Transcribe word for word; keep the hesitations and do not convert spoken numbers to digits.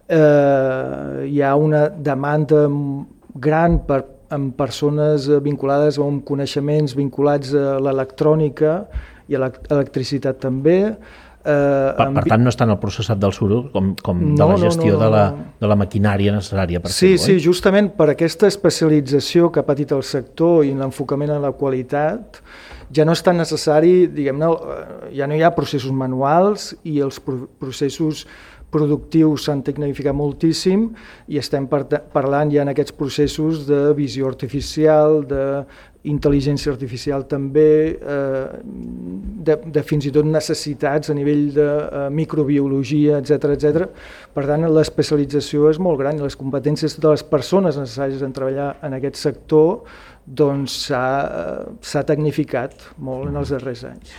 eh, hi ha una demanda gran per, amb persones vinculades amb coneixements vinculats a l'electrònica i a l'electricitat també. Eh, per, per tant, no està en el processat del suro com, com de no, la gestió no, no, no. De, la, de la maquinària necessària per sí, fer-ho. Sí, justament per aquesta especialització que ha patit el sector i l'enfocament en la qualitat, ja no és tan necessari, diguem-ne, ja no hi ha processos manuals i els processos productius s'han tecnificat moltíssim i estem parlant ja en aquests processos de visió artificial, d'intel·ligència artificial també, eh, de, de fins i tot necessitats a nivell de eh, microbiologia, etcètera, etcètera. Per tant, l'especialització és molt gran i les competències de les persones necessàries en treballar en aquest sector doncs s'ha, s'ha tecnificat molt en els darrers anys.